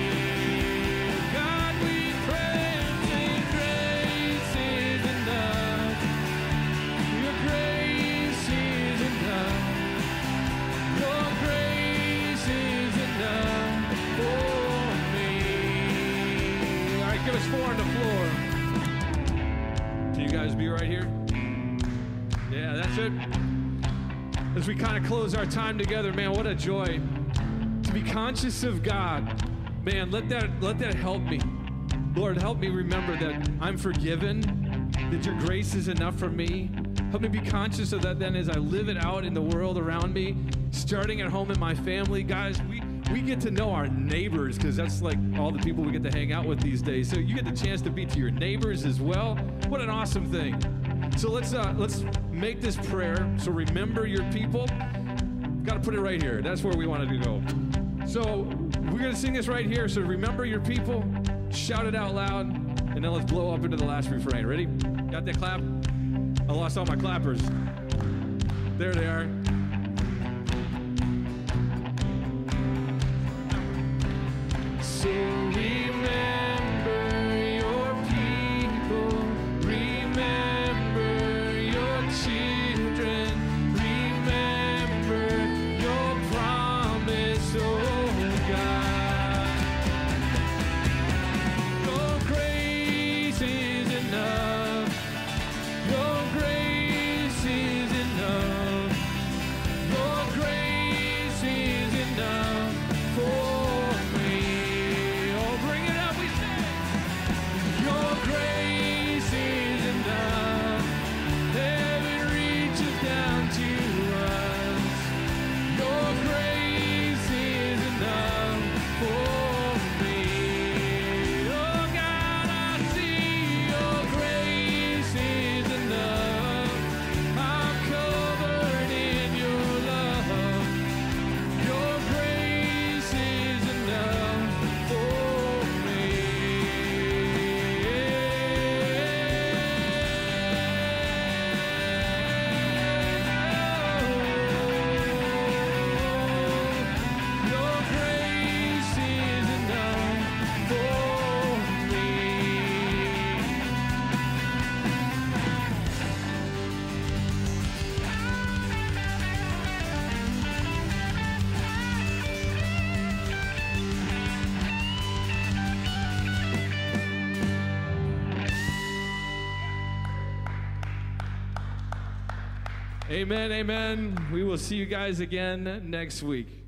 God, we praise your grace is enough, your grace is enough, your grace is enough for me. All right, give us four on the floor. Can you guys be right here? Yeah, that's it. As we kind of close our time together, man, what a joy to be conscious of God. Man, let that let that help me. Lord, help me remember that I'm forgiven, that your grace is enough for me. Help me be conscious of that then as I live it out in the world around me, starting at home in my family. Guys, we, we get to know our neighbors because that's like all the people we get to hang out with these days. So you get the chance to be to your neighbors as well. What an awesome thing. So let's uh, let's make this prayer. So remember your people. Got to put it right here. That's where we wanted to go. So we're going to sing this right here. So remember your people. Shout it out loud. And then let's blow up into the last refrain. Ready? Got that clap? I lost all my clappers. There they are. So remember your people, remember your children, remember your promise, oh God. Your grace is enough, your grace is enough, Amen, amen. We will see you guys again next week.